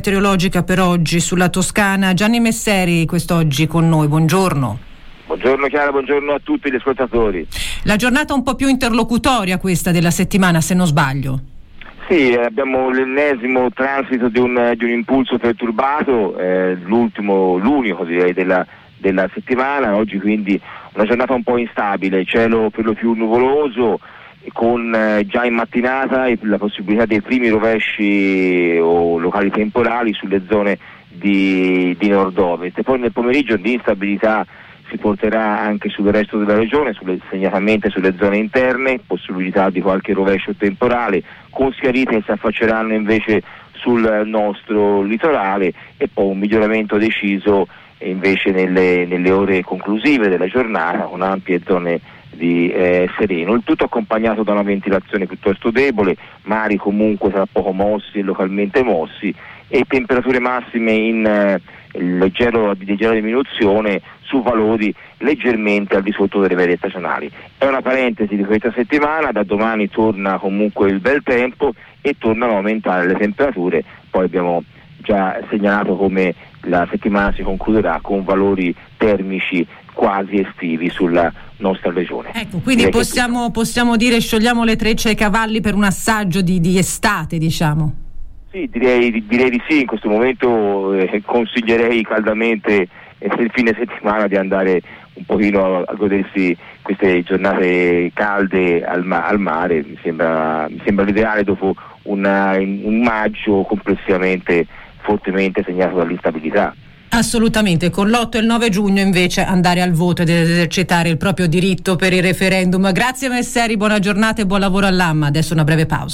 meteorologica per oggi sulla Toscana. Gianni Messeri quest'oggi con noi, buongiorno. Buongiorno Chiara, buongiorno a tutti gli ascoltatori. La giornata un po' più interlocutoria questa della settimana, se non sbaglio. Sì, abbiamo l'ennesimo transito di un impulso perturbato, l'unico direi della settimana. Oggi quindi una giornata un po' instabile, cielo per lo più nuvoloso, con già in mattinata la possibilità dei primi rovesci o locali temporali sulle zone di nord-ovest. E poi nel pomeriggio l'instabilità si porterà anche sul resto della regione, segnatamente sulle zone interne, possibilità di qualche rovescio temporale, con schiarite che si affacceranno invece sul nostro litorale, e poi un miglioramento deciso invece nelle ore conclusive della giornata, con ampie zone di sereno, il tutto accompagnato da una ventilazione piuttosto debole, mari comunque tra poco mossi e localmente mossi, e temperature massime in leggera diminuzione su valori leggermente al di sotto delle medie stagionali. È una parentesi di questa settimana, da domani torna comunque il bel tempo e tornano a aumentare le temperature. Poi abbiamo già segnalato come la settimana si concluderà con valori termici quasi estivi sulla nostra regione. Ecco, quindi possiamo dire sciogliamo le trecce ai cavalli per un assaggio di estate, diciamo. Sì, direi di sì. In questo momento consiglierei caldamente il fine settimana di andare un pochino a godersi queste giornate calde al mare. Mi sembra l'ideale dopo un maggio complessivamente fortemente segnato dall'instabilità. Assolutamente, con l'8 e il 9 giugno invece andare al voto ed esercitare il proprio diritto per il referendum. Grazie Messeri, buona giornata e buon lavoro all'AMMA. Adesso una breve pausa.